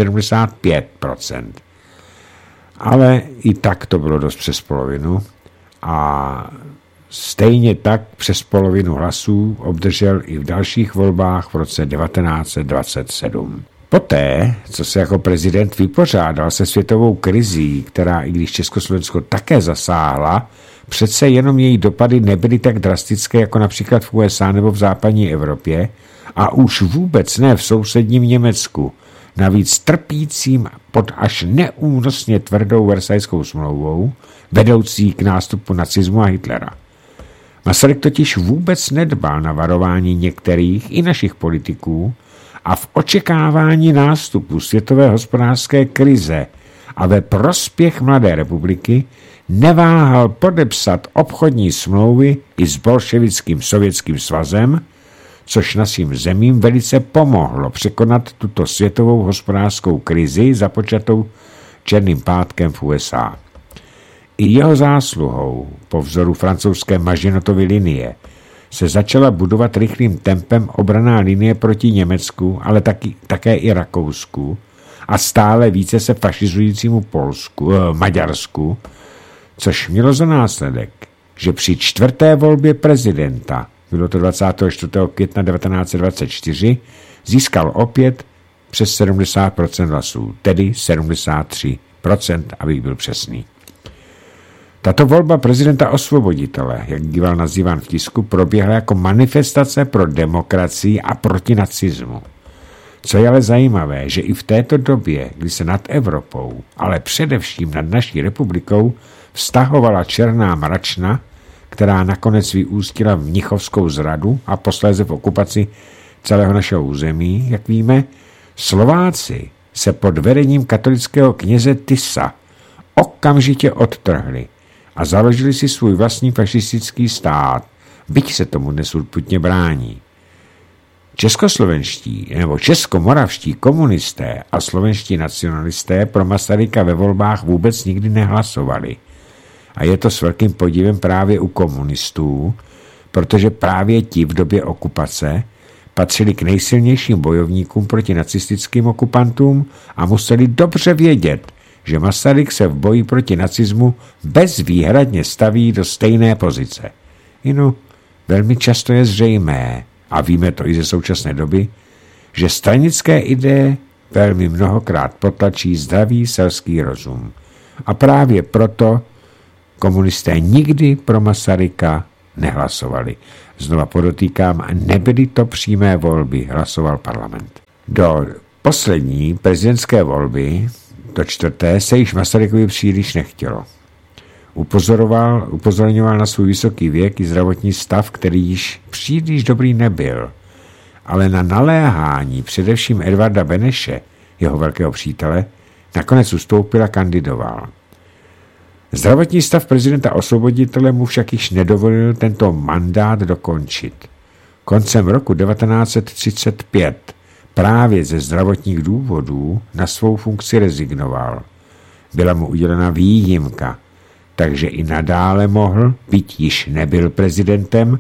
75%. Ale i tak to bylo dost přes polovinu a stejně tak přes polovinu hlasů obdržel i v dalších volbách v roce 1927. Poté, co se jako prezident vypořádal se světovou krizí, která i když Československo také zasáhla, přece jenom její dopady nebyly tak drastické jako například v USA nebo v západní Evropě a už vůbec ne v sousedním Německu, navíc trpícím pod až neúnosně tvrdou Versajskou smlouvou, vedoucí k nástupu nacismu a Hitlera. Masaryk totiž vůbec nedbal na varování některých i našich politiků a v očekávání nástupu světové hospodářské krize a ve prospěch mladé republiky neváhal podepsat obchodní smlouvy i s bolševickým sovětským svazem, což našim zemím velice pomohlo překonat tuto světovou hospodářskou krizi započatou Černým pátkem v USA. I jeho zásluhou, po vzoru francouzské Maginotovy linie, se začala budovat rychlým tempem obranná linie proti Německu, ale také i Rakousku a stále více se fašizujícímu Maďarsku, což mělo za následek, že při čtvrté volbě prezidenta, bylo to 24. května 1924, získal opět přes 70% hlasů, tedy 73%, abych byl přesný. Tato volba prezidenta osvoboditele, jak býval nazýván v tisku, proběhla jako manifestace pro demokracii a proti nacismu. Co je ale zajímavé, že i v této době, kdy se nad Evropou, ale především nad naší republikou, vztahovala černá mračna, která nakonec vyústila v mnichovskou zradu a posléze v okupaci celého našeho území, jak víme, Slováci se pod vedením katolického kněze Tisa okamžitě odtrhli a založili si svůj vlastní fašistický stát, byť se tomu dnes urputně brání. Českoslovenští nebo českomoravští komunisté a slovenští nacionalisté pro Masaryka ve volbách vůbec nikdy nehlasovali. A je to s velkým podívem právě u komunistů, protože právě ti v době okupace patřili k nejsilnějším bojovníkům proti nacistickým okupantům a museli dobře vědět, že Masaryk se v boji proti nacismu bezvýhradně staví do stejné pozice. Jinu, velmi často je zřejmé, a víme to i ze současné doby, že stranické ideje velmi mnohokrát potlačí zdravý selský rozum. A právě proto komunisté nikdy pro Masaryka nehlasovali. Znova podotýkám, nebyly to přímé volby, hlasoval parlament. Do poslední prezidentské volby, do čtvrté, se již Masarykovi příliš nechtělo. Upozorňoval na svůj vysoký věk i zdravotní stav, který již příliš dobrý nebyl, ale na naléhání především Edvarda Beneše, jeho velkého přítele, nakonec ustoupil a kandidoval. Zdravotní stav prezidenta osvoboditele mu však již nedovolil tento mandát dokončit. Koncem roku 1935 právě ze zdravotních důvodů na svou funkci rezignoval. Byla mu udělena výjimka, takže i nadále mohl, byť již nebyl prezidentem,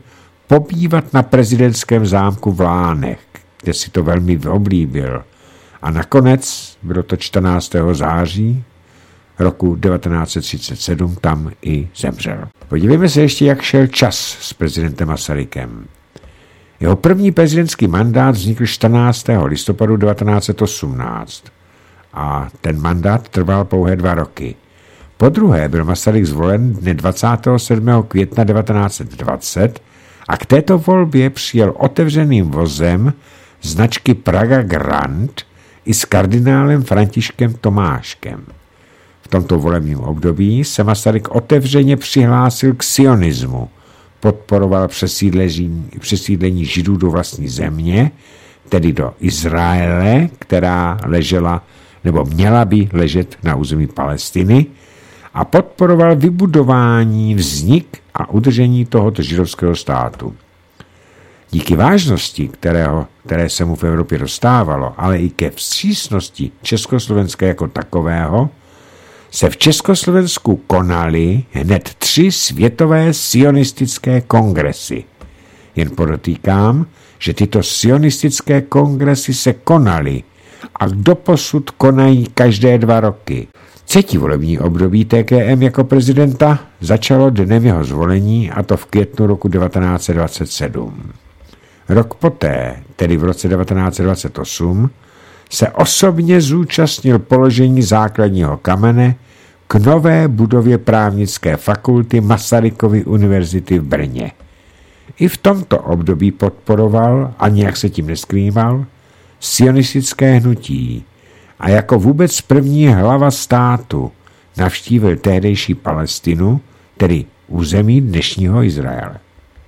pobývat na prezidentském zámku v Lánech, kde si to velmi oblíbil. A nakonec, bylo to 14. září roku 1937, tam i zemřel. Podívejme se ještě, jak šel čas s prezidentem Masarykem. Jeho první prezidentský mandát vznikl 14. listopadu 1918 a ten mandát trval pouhé 2 roky. Po druhé byl Masaryk zvolen dne 27. května 1920 a k této volbě přijel otevřeným vozem značky Praga Grand i s kardinálem Františkem Tomáškem. V tomto volebním období se Masaryk otevřeně přihlásil k sionismu, podporoval přesídlení Židů do vlastní země, tedy do Izraele, která ležela nebo měla by ležet na území Palestiny, a podporoval vybudování, vznik a udržení tohoto židovského státu. Díky vážnosti, které se mu v Evropě dostávalo, ale i ke vstřícnosti Československa jako takového, se v Československu konaly hned 3 světové sionistické kongresy. Jen podotýkám, že tyto sionistické kongresy se konaly a doposud konají každé 2 roky. 3. volební období TKM jako prezidenta začalo dnem jeho zvolení, a to v květnu roku 1927. Rok poté, tedy v roce 1928, se osobně zúčastnil položení základního kamene k nové budově právnické fakulty Masarykovy univerzity v Brně. I v tomto období podporoval, a nijak se tím neskrýval, sionistické hnutí a jako vůbec první hlava státu navštívil tehdejší Palestinu, tedy území dnešního Izraele.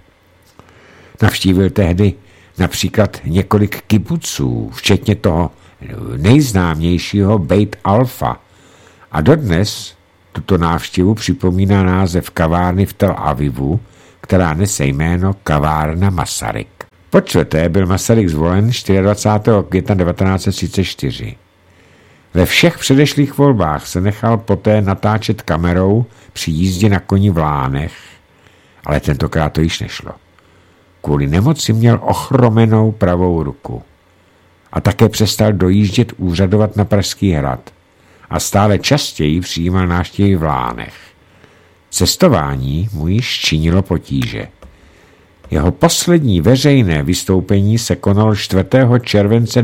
Navštívil tehdy například několik kibuců, včetně toho nejznámějšího Beit Alfa, a dodnes tuto návštěvu připomíná název kavárny v Tel Avivu, která nese jméno Kavárna Masaryk. Po 4. byl Masaryk zvolen 24. května 1934. Ve všech předešlých volbách se nechal poté natáčet kamerou při jízdě na koni v Lánech, ale tentokrát to již nešlo. Kvůli nemoci měl ochromenou pravou ruku a také přestal dojíždět úřadovat na Pražský hrad a stále častěji přijímal návštěvy v Lánech. Cestování mu již činilo potíže. Jeho poslední veřejné vystoupení se konalo 4. července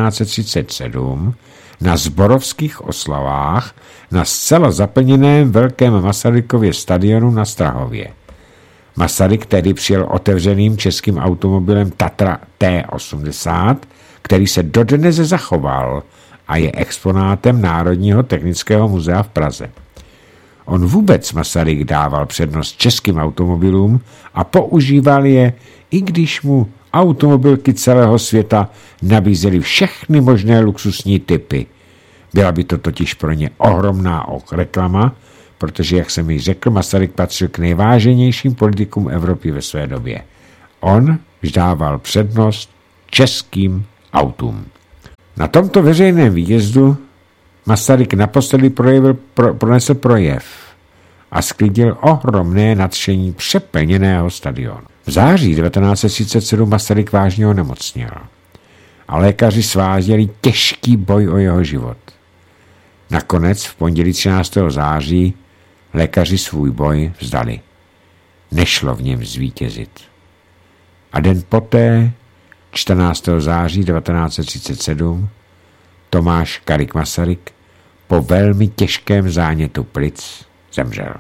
1937 na Zborovských oslavách na zcela zaplněném velkém Masarykově stadionu na Strahově. Masaryk tedy přijel otevřeným českým automobilem Tatra T80, který se dodnes zachoval a je exponátem Národního technického muzea v Praze. On vůbec Masaryk dával přednost českým automobilům a používal je, i když mu automobilky celého světa nabízely všechny možné luxusní typy. Byla by to totiž pro ně ohromná reklama, protože, jak jsem již řekl, Masaryk patřil k nejváženějším politikům Evropy ve své době. On dával přednost českým autům. Na tomto veřejném výjezdu Masaryk naposledy pronesl projev a sklidil ohromné nadšení přeplněného stadionu. V září 1937 Masaryk vážně onemocněl a lékaři sváděli těžký boj o jeho život. Nakonec v pondělí 13. září lékaři svůj boj vzdali. Nešlo v něm zvítězit. A den poté, 14. září 1937, Tomáš Garrigue Masaryk po velmi těžkém zánětu plic zemřel.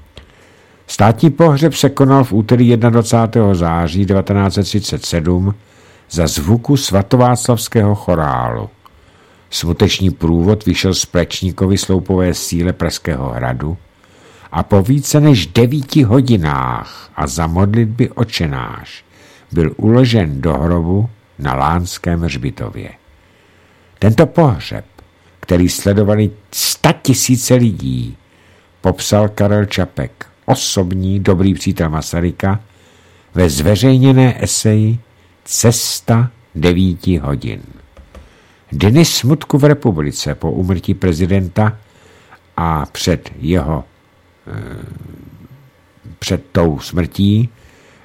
Státní pohřeb se konal v úterý 21. září 1937 za zvuku svatováclavského chorálu. Smuteční průvod vyšel z Plečníkovy sloupové síle Pražského hradu a po více než 9 hodinách a za modlitby Otčenáš byl uložen do hrobu na Lánském hřbitově. Tento pohřeb, který sledovali 100 000 lidí, popsal Karel Čapek, osobní dobrý přítel Masaryka, ve zveřejněné eseji Cesta 9 hodin. Dny smutku v republice po úmrtí prezidenta a před tou smrtí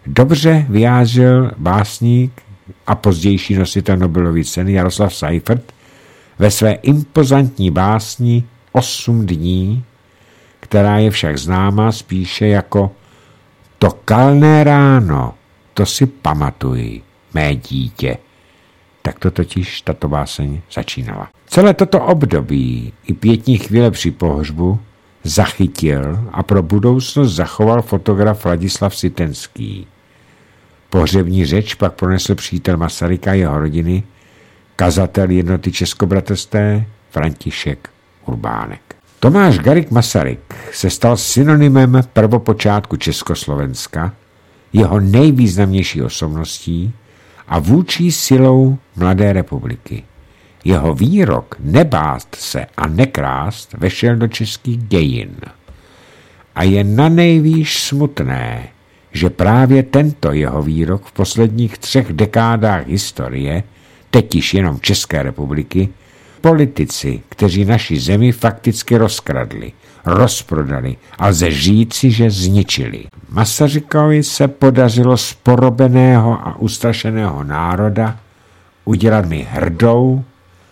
dobře vyjádřil básník a pozdější nositel Nobelovy ceny Jaroslav Seifert ve své impozantní básni 8 dní, která je však známá spíše jako To kalné ráno, to si pamatuj, mé dítě. Tak to totiž tato báseň začínala. Celé toto období i pětní chvíle při pohřbu zachytil a pro budoucnost zachoval fotograf Ladislav Sitenský. Pohřební řeč pak pronesl přítel Masaryka a jeho rodiny, kazatel Jednoty českobratrské František Urbánek. Tomáš Garrigue Masaryk se stal synonymem prvopočátku Československa, jeho nejvýznamnější osobností a vůdčí silou mladé republiky. Jeho výrok nebát se a nekrást vešel do českých dějin. A je nanejvýš smutné, že právě tento jeho výrok v posledních 3 dekádách historie, teď již jenom České republiky, politici, kteří naši zemi fakticky rozkradli, rozprodali a lze říci, že zničili. Masarykovi se podařilo z porobeného a ustrašeného národa udělat mi hrdou,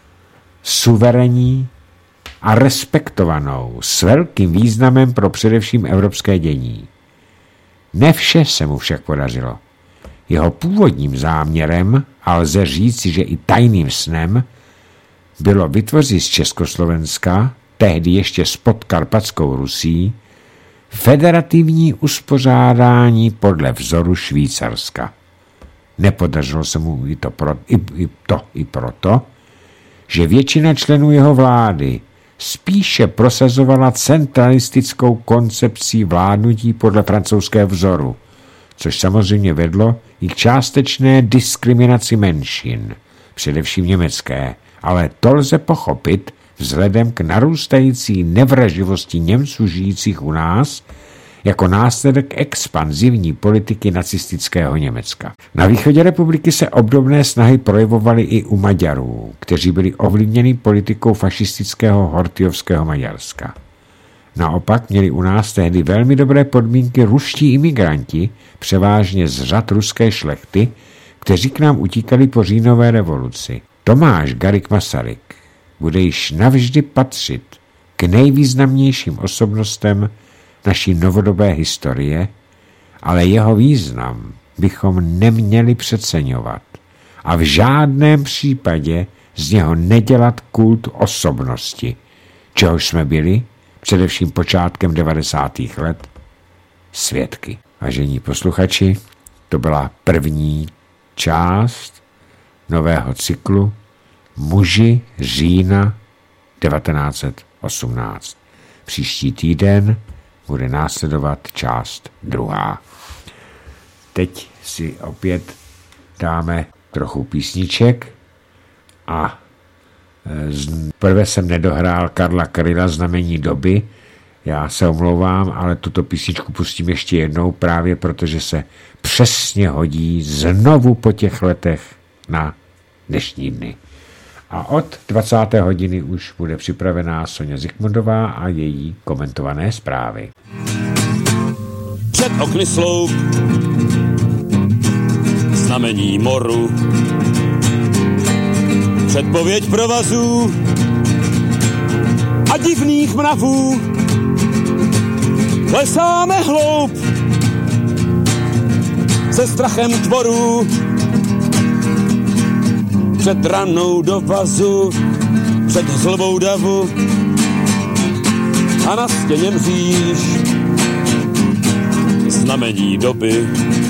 suverénní a respektovanou s velkým významem pro především evropské dění. Ne vše se mu však podařilo. Jeho původním záměrem, a lze říci, že i tajným snem, bylo vytvořit z Československa, tehdy ještě s Podkarpatskou Rusí, federativní uspořádání podle vzoru Švýcarska. Nepodařilo se mu i proto, že většina členů jeho vlády spíše prosazovala centralistickou koncepci vládnutí podle francouzského vzoru, což samozřejmě vedlo i k částečné diskriminaci menšin, především německé, ale to lze pochopit vzhledem k narůstající nevraživosti Němců žijících u nás jako následek expanzivní politiky nacistického Německa. Na východě republiky se obdobné snahy projevovaly i u Maďarů, kteří byli ovlivněni politikou fašistického horthyovského Maďarska. Naopak měli u nás tehdy velmi dobré podmínky ruští imigranti, převážně z řad ruské šlechty, kteří k nám utíkali po říjnové revoluci. Tomáš Garrigue Masaryk bude již navždy patřit k nejvýznamnějším osobnostem naší novodobé historie, ale jeho význam bychom neměli přeceňovat a v žádném případě z něho nedělat kult osobnosti, čehož jsme byli, především počátkem 90. let, svědky. Vážení posluchači, to byla první část nového cyklu Muži října 1918. Příští týden bude následovat část 2. Teď si opět dáme trochu písniček a prvé jsem nedohrál Karla Kryla Znamení doby. Já se omlouvám, ale tuto písničku pustím ještě jednou právě protože se přesně hodí znovu po těch letech na dnešní dny. A od 20. hodiny už bude připravená Soňa Zikmundová a její komentované zprávy. Před okny sloup, znamení moru, předpověď provazů a divných mravů. Klesáme hloub se strachem tvorů, před ranou do vazu, před zlobou davu a na stěně mříž znamení doby.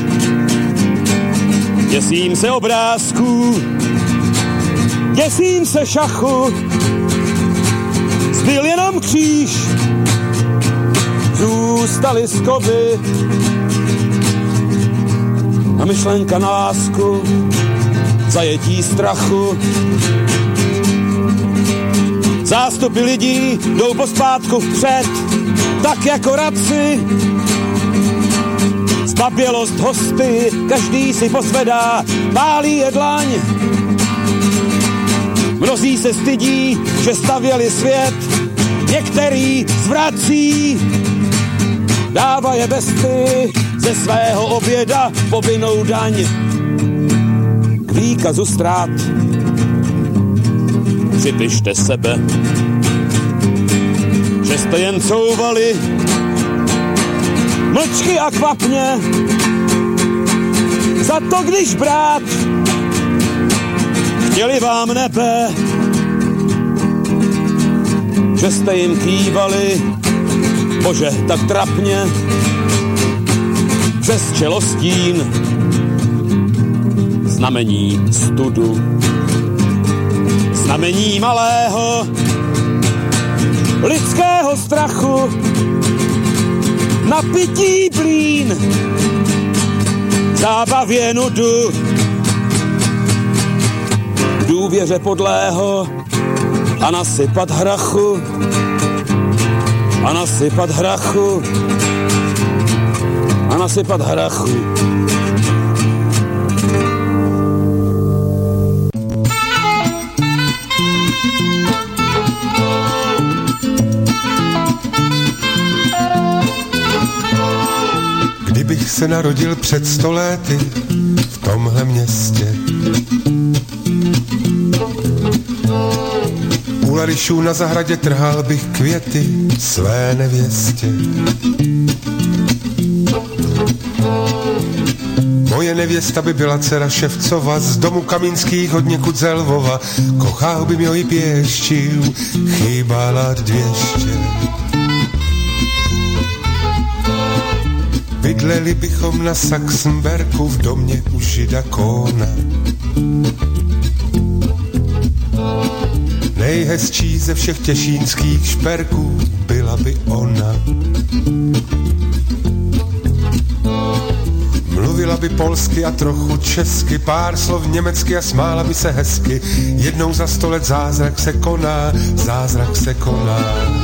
Děsím se obrázků, děsím se šachu, zbyl jenom kříž, zůstaly skovy a myšlenka na lásku, zajetí strachu. Zástupy lidí jdou pospátku vpřed, tak jako radci. Zbabělost hosty, každý si posvedá, pálí je dlaň. Mnozí se stydí, že stavěli svět, některý zvrací. dává je besty ze svého oběda povinnou daň. K výkazu ztrát připište sebe, že jste jen couvali mlčky a kvapně. Za to, když brát chtěli vám nebe, že jste jim kývali, bože, tak trapně, přes čelostín znamení studu, znamení malého lidského strachu, napití blín, zábavě nudu, důvěře podlého a nasypat hrachu, a nasypat hrachu, a nasypat hrachu. Kdybych se narodil před 100 lety v tomhle městě, u Larišů na zahradě trhal bych květy své nevěstě. Moje nevěsta by byla dcera Ševcova, z domu Kamínských od někud ze Lvova. Kochal by mě i pěštil, chýbala 200. Bydleli bychom na Saxenberku v domě u žida Kóna. Nejhezčí ze všech těšínských šperků byla by ona. Mluvila by polsky a trochu česky, pár slov německy a smála by se hezky. Jednou za 100 let zázrak se koná, zázrak se koná.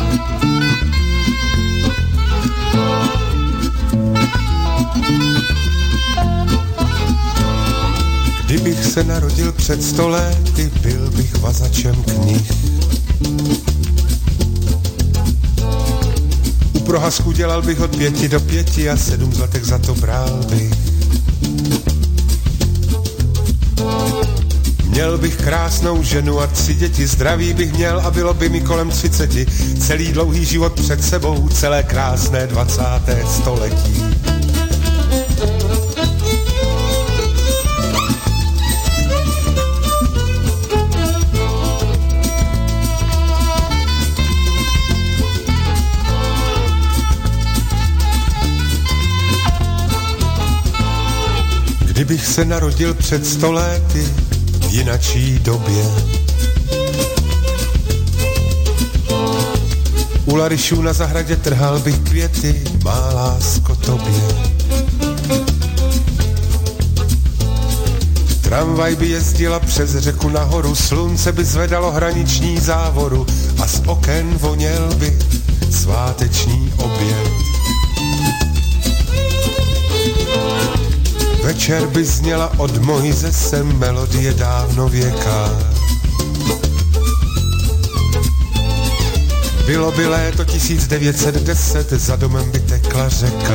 Kdybych se narodil před 100 lety, byl bych vazačem knih. U prohazku dělal bych od 5 do 5 a 7 zlatek za to bral bych. Měl bych krásnou ženu a 3 děti, zdraví bych měl a bylo by mi kolem 30. Celý dlouhý život před sebou, celé krásné 20. století. Kdybych se narodil před 100 lety v jinačí době, u Larišů na zahradě trhal bych květy, má lásko tobě. Tramvaj by jezdila přes řeku nahoru, slunce by zvedalo hraniční závoru a z oken voněl by sváteční oběd. Večer by zněla od Mojzese melodie dávnověká. Bylo by léto 1910, za domem by tekla řeka.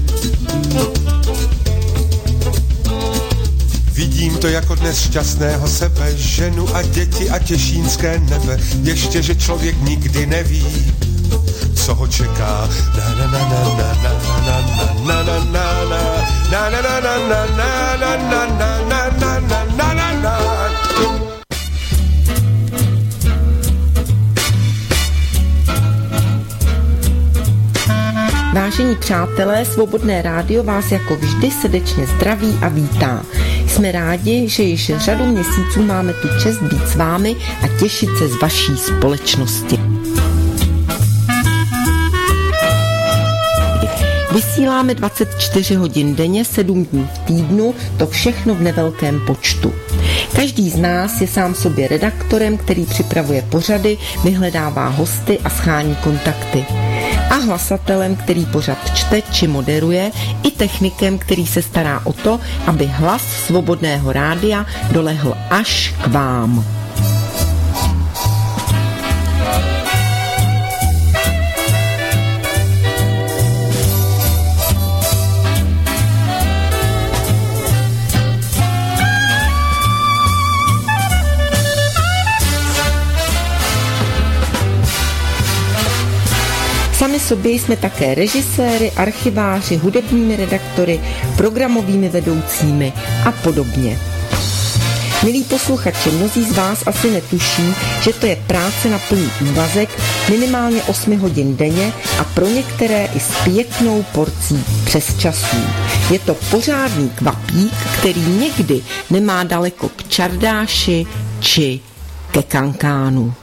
Vidím to jako dnes šťastného sebe, ženu a děti a těšínské nebe. Ještě, že člověk nikdy neví, co ho čeká. Na na na na na na na na na na na na na na na na na na. Vážení přátelé, Svobodné rádio vás jako vždy srdečně zdraví a vítá. Jsme rádi, že již řadu měsíců máme tu čest být s vámi a těšit se z vaší společnosti. Vysíláme 24 hodin denně, 7 dní v týdnu, to všechno v nevelkém počtu. Každý z nás je sám sobě redaktorem, který připravuje pořady, vyhledává hosty a schání kontakty. A hlasatelem, který pořad čte či moderuje, i technikem, který se stará o to, aby hlas Svobodného rádia dolehl až k vám. sobě jsme také režiséry, archiváři, hudebními redaktory, programovými vedoucími a podobně. Milí posluchači, mnozí z vás asi netuší, že to je práce na plný úvazek, minimálně 8 hodin denně a pro některé i s pěknou porcí přesčasů. Je to pořádný kvapík, který někdy nemá daleko k čardáši či ke kankánu.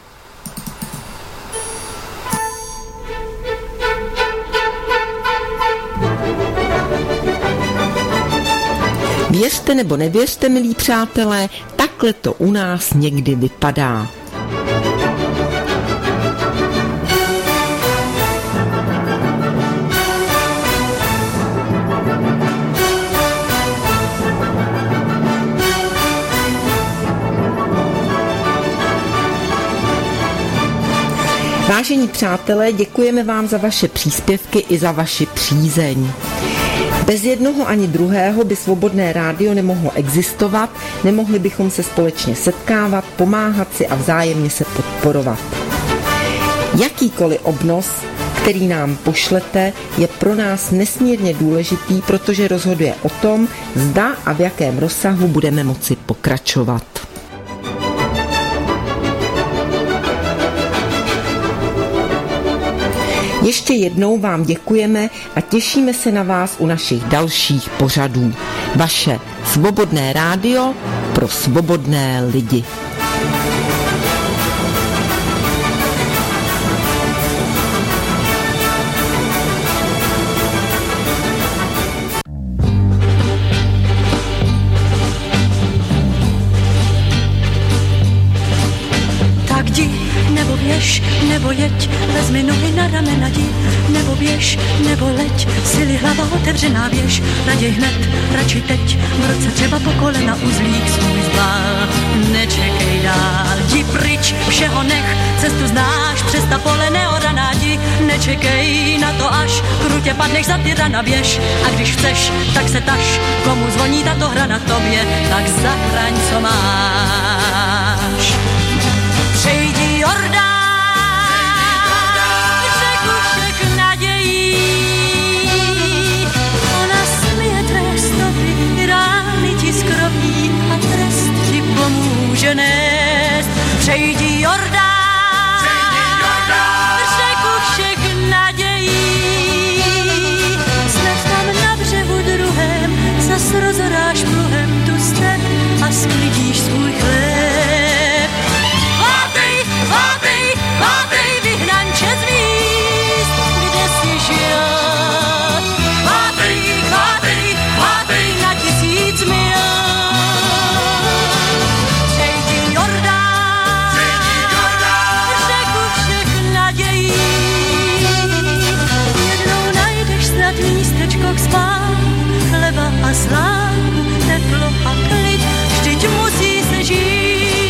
Věřte nebo nevěřte, milí přátelé, takhle to u nás někdy vypadá. Vážení přátelé, děkujeme vám za vaše příspěvky i za vaši přízeň. Bez jednoho ani druhého by Svobodné rádio nemohlo existovat, nemohli bychom se společně setkávat, pomáhat si a vzájemně se podporovat. Jakýkoliv obnos, který nám pošlete, je pro nás nesmírně důležitý, protože rozhoduje o tom, zda a v jakém rozsahu budeme moci pokračovat. Ještě jednou vám děkujeme a těšíme se na vás u našich dalších pořadů. Vaše Svobodné rádio pro svobodné lidi. Nebo jeď, vezmi nohy na ramena jdi, nebo běž, nebo leď, sily hlava otevřená běž, raději hned, radši teď, v roce třeba po kolena uzlík svůj zbal, nečekej dál, jdi pryč, všeho nech, cestu znáš, přes ta pole neoraná jdi, nečekej na to až, krutě padneš za ty rana běž, a když chceš, tak se taž, komu zvoní tato hra na tobě, tak zachraň, co máš. Přejdi Jordán, skrovní a trest ti pomůže nést. Přejdi Jordán, řeku všech nadějí, snad tam na břehu druhém zas rozoráš pluhem tu step a sklidíš svůj chléb. Vátej, vátej, vátej, vyhnanče z míst, kde jsi žil. Vátej, vátej, vátej na 1000 mil. Místečko k spánku, chleba a slánku, teplo a klid, vždyť musí se žít.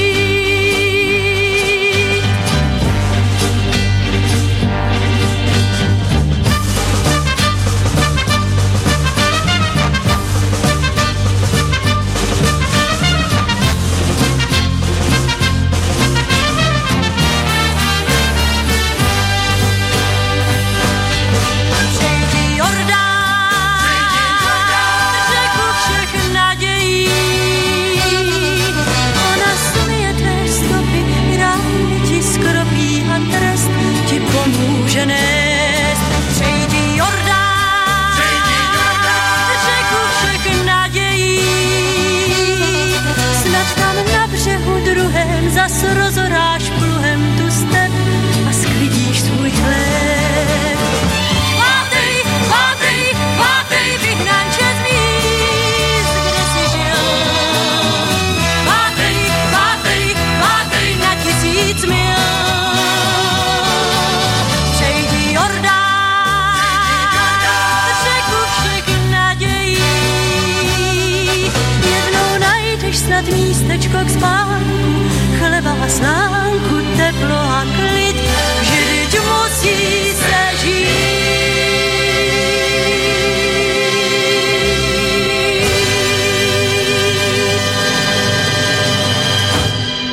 Pomůže nést. Přejdi Jordán, řeku všech nadějí, snad tam na břehu druhém zas rozoráš pluhem tu step a sklidíš svůj chléb. Vátej, vátej, vátej, vyhnanče z míst, kde jsi žil. Vátej, vátej, vátej na 1000 mil. Snad místečko k spánku, chleba a slánku.